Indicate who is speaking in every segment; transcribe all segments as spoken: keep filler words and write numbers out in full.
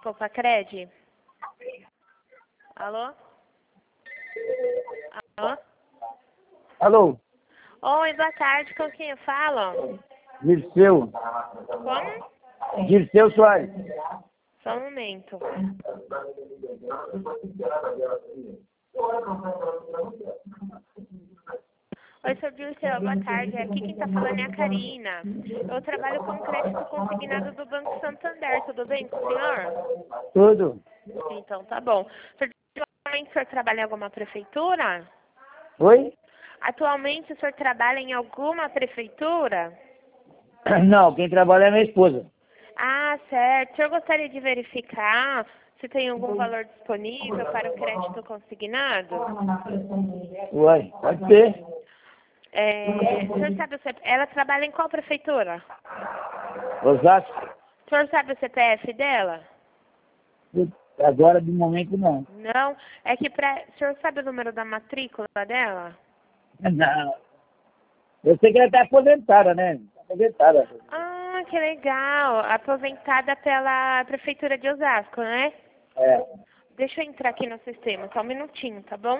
Speaker 1: Desculpa, Cred. Alô? Alô?
Speaker 2: Alô?
Speaker 1: Oi, boa tarde, com quem eu falo?
Speaker 2: Dirceu.
Speaker 1: Como?
Speaker 2: Dirceu Soares.
Speaker 1: Só um momento. Oi, seu Dirceu, boa tarde. Aqui quem tá falando é a Karina. Eu trabalho com crédito consignado do Banco Santander. Tudo bem com o senhor?
Speaker 2: Tudo.
Speaker 1: Então tá bom. Atualmente o senhor trabalha em alguma prefeitura?
Speaker 2: Oi?
Speaker 1: Atualmente o senhor trabalha em alguma prefeitura?
Speaker 2: Não, quem trabalha é minha esposa.
Speaker 1: Ah, certo. O senhor gostaria de verificar se tem algum valor disponível para o crédito consignado?
Speaker 2: Uai, pode ser.
Speaker 1: É, o senhor sabe o C P F? Ela trabalha em qual prefeitura?
Speaker 2: Osasco?
Speaker 1: O senhor sabe o C P F dela?
Speaker 2: Agora, de momento, não.
Speaker 1: Não? É que pra... O senhor sabe o número da matrícula dela?
Speaker 2: Não. Eu sei que ela está aposentada, né? Aposentada.
Speaker 1: Ah, que legal. Aposentada pela prefeitura de Osasco, né?
Speaker 2: É.
Speaker 1: Deixa eu entrar aqui no sistema, só um minutinho, tá bom?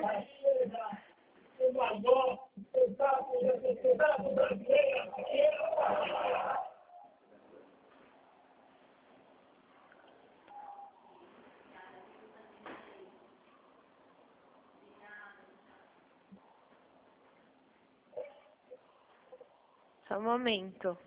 Speaker 1: Só um momento.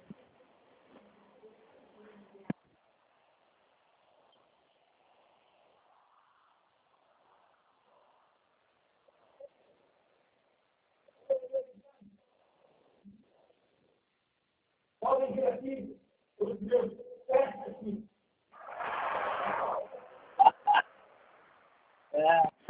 Speaker 2: Podem vir aqui. Os meus pés aqui. É.